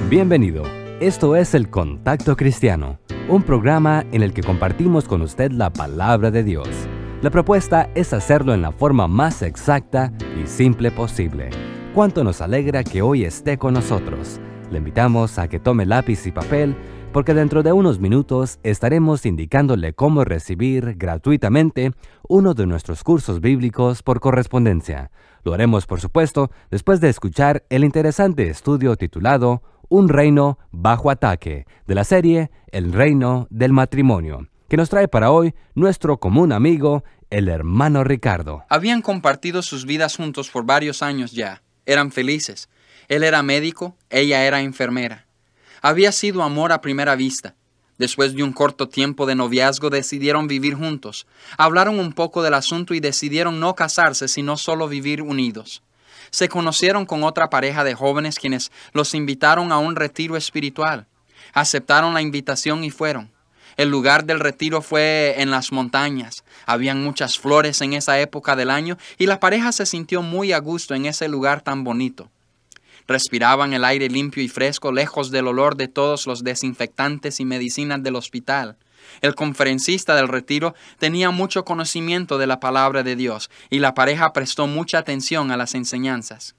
Bienvenido. Esto es El Contacto Cristiano, un programa en el que compartimos con usted la palabra de Dios. La propuesta es hacerlo en la forma más exacta y simple posible. Cuánto nos alegra que hoy esté con nosotros. Le invitamos a que tome lápiz y papel, porque dentro de unos minutos estaremos indicándole cómo recibir gratuitamente uno de nuestros cursos bíblicos por correspondencia. Lo haremos, por supuesto, después de escuchar el interesante estudio titulado Un reino bajo ataque, de la serie El reino del matrimonio, que nos trae para hoy nuestro común amigo, el hermano Ricardo. Habían compartido sus vidas juntos por varios años ya. Eran felices. Él era médico, ella era enfermera. Había sido amor a primera vista. Después de un corto tiempo de noviazgo decidieron vivir juntos. Hablaron un poco del asunto y decidieron no casarse, sino solo vivir unidos. Se conocieron con otra pareja de jóvenes quienes los invitaron a un retiro espiritual. Aceptaron la invitación y fueron. El lugar del retiro fue en las montañas. Habían muchas flores en esa época del año y la pareja se sintió muy a gusto en ese lugar tan bonito. Respiraban el aire limpio y fresco, lejos del olor de todos los desinfectantes y medicinas del hospital. El conferencista del retiro tenía mucho conocimiento de la palabra de Dios y la pareja prestó mucha atención a las enseñanzas.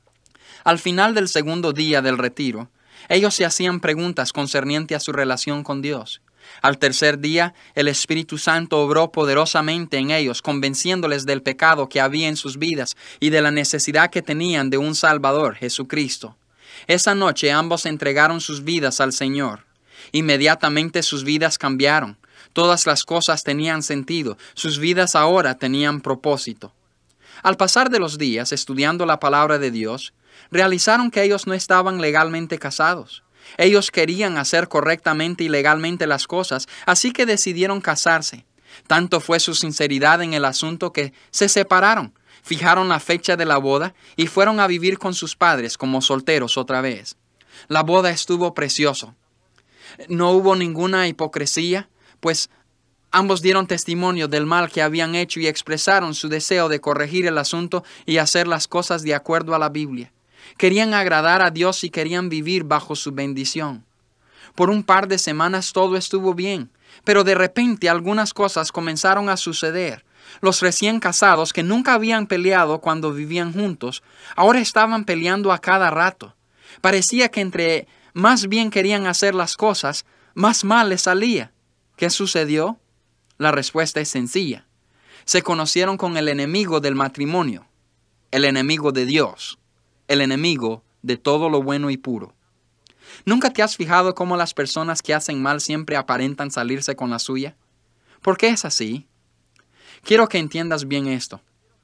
Al final del segundo día del retiro, ellos se hacían preguntas concernientes a su relación con Dios. Al tercer día, el Espíritu Santo obró poderosamente en ellos, convenciéndoles del pecado que había en sus vidas y de la necesidad que tenían de un Salvador, Jesucristo. Esa noche ambos entregaron sus vidas al Señor. Inmediatamente sus vidas cambiaron. Todas las cosas tenían sentido. Sus vidas ahora tenían propósito. Al pasar de los días estudiando la palabra de Dios, realizaron que ellos no estaban legalmente casados. Ellos querían hacer correctamente y legalmente las cosas, así que decidieron casarse. Tanto fue su sinceridad en el asunto que se separaron, fijaron la fecha de la boda y fueron a vivir con sus padres como solteros otra vez. La boda estuvo precioso. No hubo ninguna hipocresía, pues ambos dieron testimonio del mal que habían hecho y expresaron su deseo de corregir el asunto y hacer las cosas de acuerdo a la Biblia. Querían agradar a Dios y querían vivir bajo su bendición. Por un par de semanas todo estuvo bien, pero de repente algunas cosas comenzaron a suceder. Los recién casados, que nunca habían peleado cuando vivían juntos, ahora estaban peleando a cada rato. Parecía que entre más bien querían hacer las cosas, más mal les salía. ¿Qué sucedió? La respuesta es sencilla. Se conocieron con el enemigo del matrimonio, el enemigo de Dios, el enemigo de todo lo bueno y puro. ¿Nunca te has fijado cómo las personas que hacen mal siempre aparentan salirse con la suya? ¿Por qué es así? Quiero que entiendas bien esto.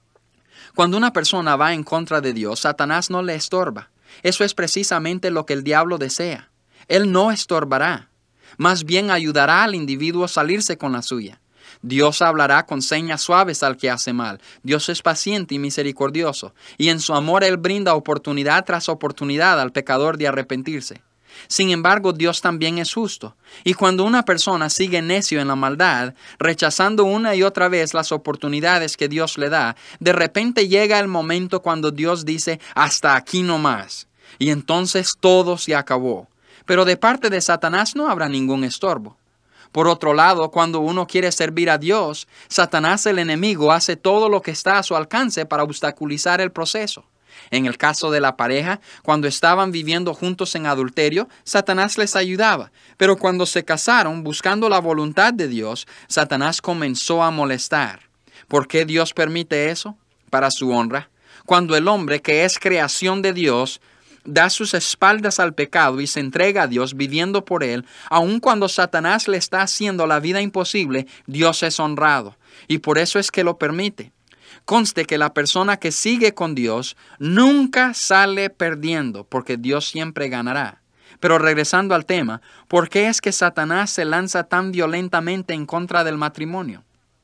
Cuando una persona va en contra de Dios, Satanás no le estorba. Eso es precisamente lo que el diablo desea. Él no estorbará. Más bien ayudará al individuo a salirse con la suya. Dios hablará con señas suaves al que hace mal. Dios es paciente y misericordioso, y en su amor Él brinda oportunidad tras oportunidad al pecador de arrepentirse. Sin embargo, Dios también es justo, y cuando una persona sigue necio en la maldad, rechazando una y otra vez las oportunidades que Dios le da, de repente llega el momento cuando Dios dice, hasta aquí no más, y entonces todo se acabó. Pero de parte de Satanás no habrá ningún estorbo. Por otro lado, cuando uno quiere servir a Dios, Satanás, el enemigo, hace todo lo que está a su alcance para obstaculizar el proceso. En el caso de la pareja, cuando estaban viviendo juntos en adulterio, Satanás les ayudaba. Pero cuando se casaron buscando la voluntad de Dios, Satanás comenzó a molestar. ¿Por qué Dios permite eso? Para su honra. Cuando el hombre, que es creación de Dios, da sus espaldas al pecado y se entrega a Dios viviendo por Él, aun cuando Satanás le está haciendo la vida imposible, Dios es honrado. Y por eso es que lo permite. Conste que la persona que sigue con Dios nunca sale perdiendo, porque Dios siempre ganará. Pero regresando al tema, ¿por qué es que Satanás se lanza tan violentamente en contra del matrimonio?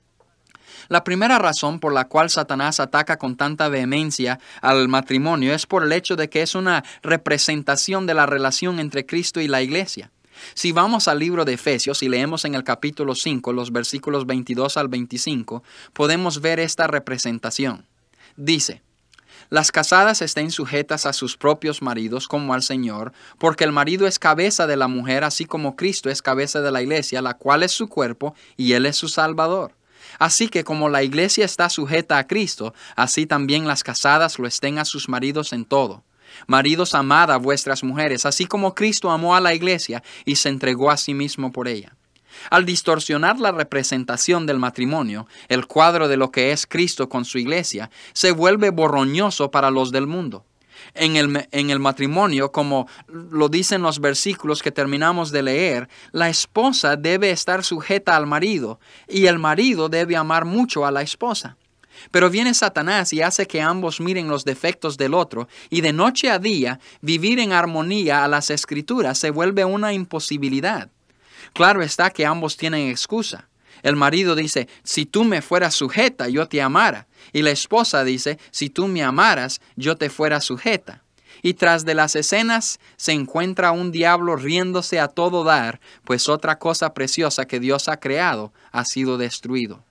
La primera razón por la cual Satanás ataca con tanta vehemencia al matrimonio es por el hecho de que es una representación de la relación entre Cristo y la iglesia. Si vamos al libro de Efesios y leemos en el capítulo 5, los versículos 22 al 25, podemos ver esta representación. Dice: Las casadas estén sujetas a sus propios maridos como al Señor, porque el marido es cabeza de la mujer, así como Cristo es cabeza de la iglesia, la cual es su cuerpo y Él es su Salvador. Así que como la iglesia está sujeta a Cristo, así también las casadas lo estén a sus maridos en todo. Maridos, amad a vuestras mujeres, así como Cristo amó a la iglesia y se entregó a sí mismo por ella. Al distorsionar la representación del matrimonio, el cuadro de lo que es Cristo con su iglesia se vuelve borroñoso para los del mundo. En el matrimonio, como lo dicen los versículos que terminamos de leer, la esposa debe estar sujeta al marido y el marido debe amar mucho a la esposa. Pero viene Satanás y hace que ambos miren los defectos del otro, y de noche a día vivir en armonía a las Escrituras se vuelve una imposibilidad. Claro está que ambos tienen excusa. El marido dice, si tú me fueras sujeta, yo te amara. Y la esposa dice, si tú me amaras, yo te fuera sujeta. Y tras de las escenas se encuentra un diablo riéndose a todo dar, pues otra cosa preciosa que Dios ha creado ha sido destruido.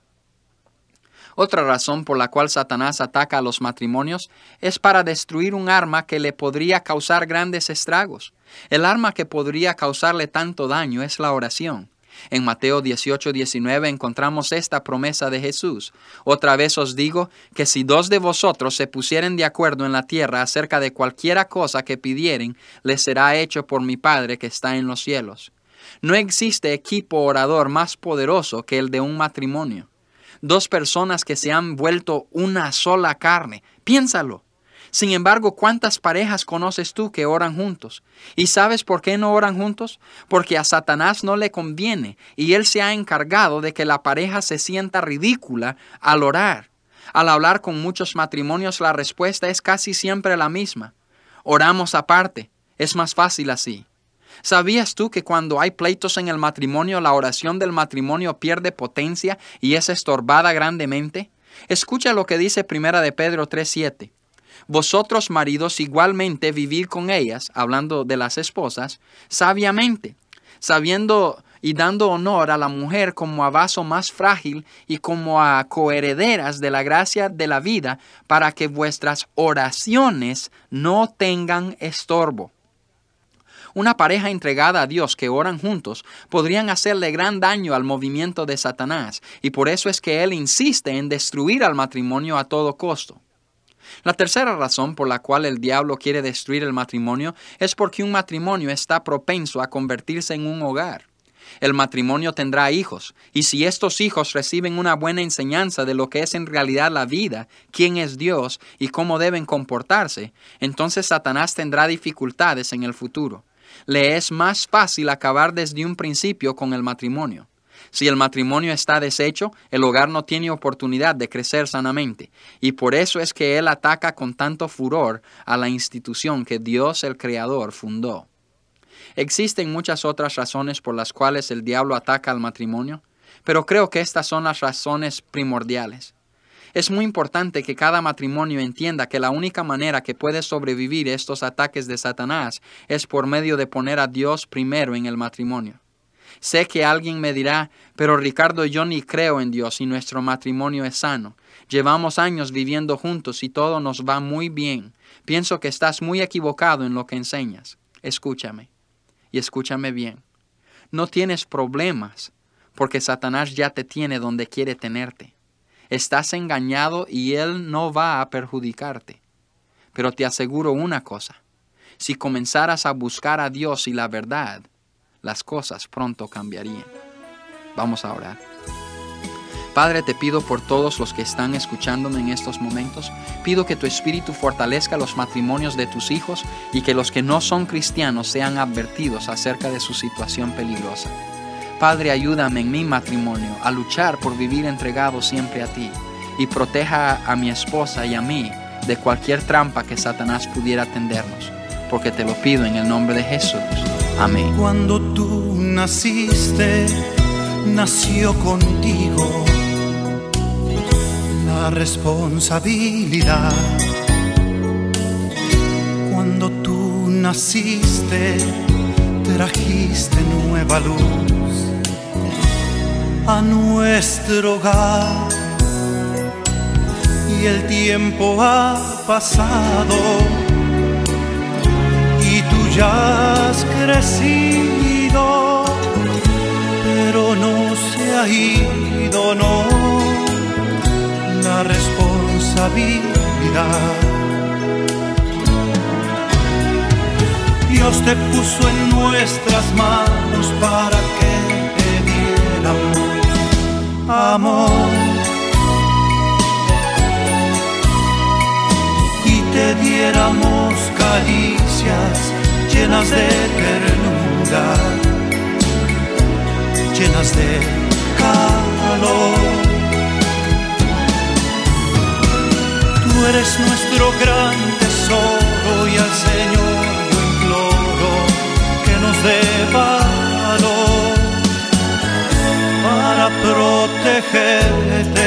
Otra razón por la cual Satanás ataca a los matrimonios es para destruir un arma que le podría causar grandes estragos. El arma que podría causarle tanto daño es la oración. En Mateo 18:19 encontramos esta promesa de Jesús. Otra vez os digo que si 2 de vosotros se pusieren de acuerdo en la tierra acerca de cualquiera cosa que pidieren, les será hecho por mi Padre que está en los cielos. No existe equipo orador más poderoso que el de un matrimonio. 2 personas que se han vuelto una sola carne. Piénsalo. Sin embargo, ¿cuántas parejas conoces tú que oran juntos? ¿Y sabes por qué no oran juntos? Porque a Satanás no le conviene y él se ha encargado de que la pareja se sienta ridícula al orar. Al hablar con muchos matrimonios, la respuesta es casi siempre la misma. Oramos aparte. Es más fácil así. ¿Sabías tú que cuando hay pleitos en el matrimonio, la oración del matrimonio pierde potencia y es estorbada grandemente? Escucha lo que dice 1 de Pedro 3:7. Vosotros, maridos, igualmente vivid con ellas, hablando de las esposas, sabiamente, sabiendo y dando honor a la mujer como a vaso más frágil y como a coherederas de la gracia de la vida, para que vuestras oraciones no tengan estorbo. Una pareja entregada a Dios que oran juntos podrían hacerle gran daño al movimiento de Satanás, y por eso es que él insiste en destruir al matrimonio a todo costo. La tercera razón por la cual el diablo quiere destruir el matrimonio es porque un matrimonio está propenso a convertirse en un hogar. El matrimonio tendrá hijos, y si estos hijos reciben una buena enseñanza de lo que es en realidad la vida, quién es Dios y cómo deben comportarse, entonces Satanás tendrá dificultades en el futuro. Le es más fácil acabar desde un principio con el matrimonio. Si el matrimonio está deshecho, el hogar no tiene oportunidad de crecer sanamente, y por eso es que él ataca con tanto furor a la institución que Dios el Creador fundó. Existen muchas otras razones por las cuales el diablo ataca al matrimonio, pero creo que estas son las razones primordiales. Es muy importante que cada matrimonio entienda que la única manera que puede sobrevivir estos ataques de Satanás es por medio de poner a Dios primero en el matrimonio. Sé que alguien me dirá, pero Ricardo, yo ni creo en Dios y nuestro matrimonio es sano. Llevamos años viviendo juntos y todo nos va muy bien. Pienso que estás muy equivocado en lo que enseñas. Escúchame, y escúchame bien. No tienes problemas porque Satanás ya te tiene donde quiere tenerte. Estás engañado y él no va a perjudicarte. Pero te aseguro una cosa, si comenzaras a buscar a Dios y la verdad, las cosas pronto cambiarían. Vamos a orar. Padre, te pido por todos los que están escuchándome en estos momentos, pido que tu Espíritu fortalezca los matrimonios de tus hijos y que los que no son cristianos sean advertidos acerca de su situación peligrosa. Padre, ayúdame en mi matrimonio a luchar por vivir entregado siempre a ti y proteja a mi esposa y a mí de cualquier trampa que Satanás pudiera tendernos, porque te lo pido en el nombre de Jesús. Amén. Cuando tú naciste, nació contigo la responsabilidad. Cuando tú naciste, trajiste nueva luz a nuestro hogar, y el tiempo ha pasado y tú ya has crecido, pero no se ha ido, no, la responsabilidad. Dios te puso en nuestras manos para que te diéramos amor y te diéramos caricias llenas de ternura, llenas de calor. Tú eres nuestro gran tesoro y al Señor yo imploro que nos dé valor para protegerte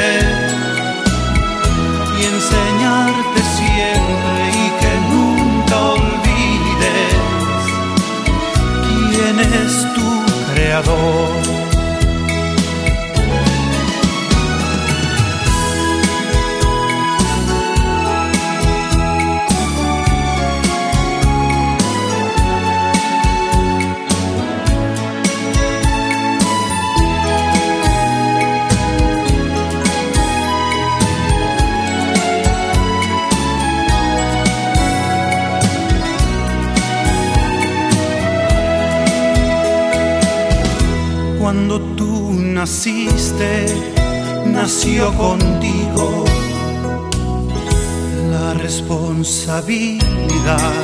y enseñarte siempre y que nunca olvides quién es tu Creador. Cuando tú naciste, nació contigo la responsabilidad.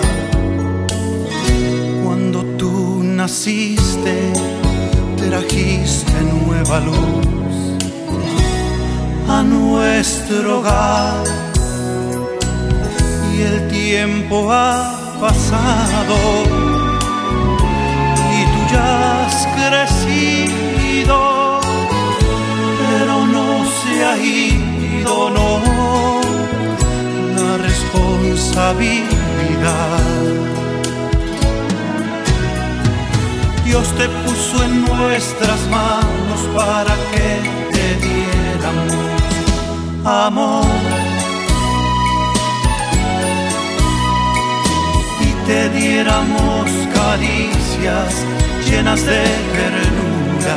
Cuando tú naciste, trajiste nueva luz a nuestro hogar. Y el tiempo ha pasado y tú ya has crecido, pero no se ha ido, no, la responsabilidad. Dios te puso en nuestras manos para que te diéramos amor y te diéramos caricias llenas de ternura,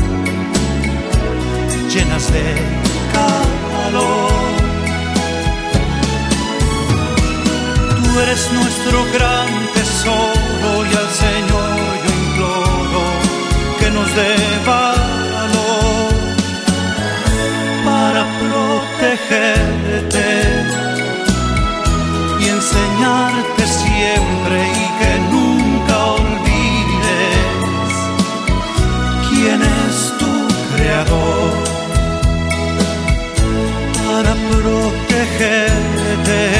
llenas de calor. Tú eres nuestro gran tesoro y al Señor yo imploro que nos dé valor para protegerte y enseñarte siempre y que nunca olvides quién es tu Creador, para protegerte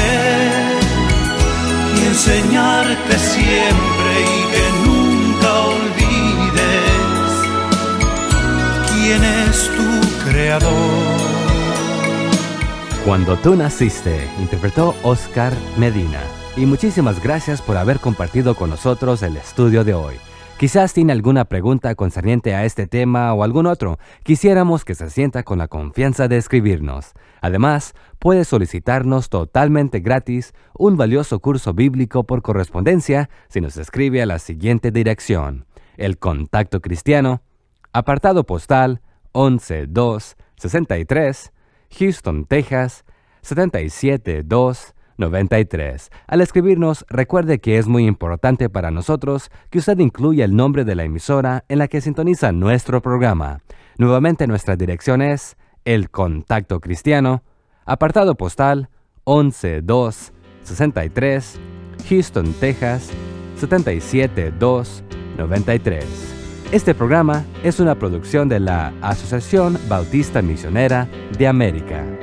y enseñarte siempre y que nunca olvides quién es tu Creador. Cuando tú naciste, interpretó Oscar Medina. Y muchísimas gracias por haber compartido con nosotros el estudio de hoy. Quizás tiene alguna pregunta concerniente a este tema o algún otro. Quisiéramos que se sienta con la confianza de escribirnos. Además, puede solicitarnos totalmente gratis un valioso curso bíblico por correspondencia si nos escribe a la siguiente dirección: El Contacto Cristiano, apartado postal 11263, Houston, Texas 77293. Al escribirnos, recuerde que es muy importante para nosotros que usted incluya el nombre de la emisora en la que sintoniza nuestro programa. Nuevamente, nuestra dirección es El Contacto Cristiano, apartado postal 11263, Houston, Texas 77293. Este programa es una producción de la Asociación Bautista Misionera de América.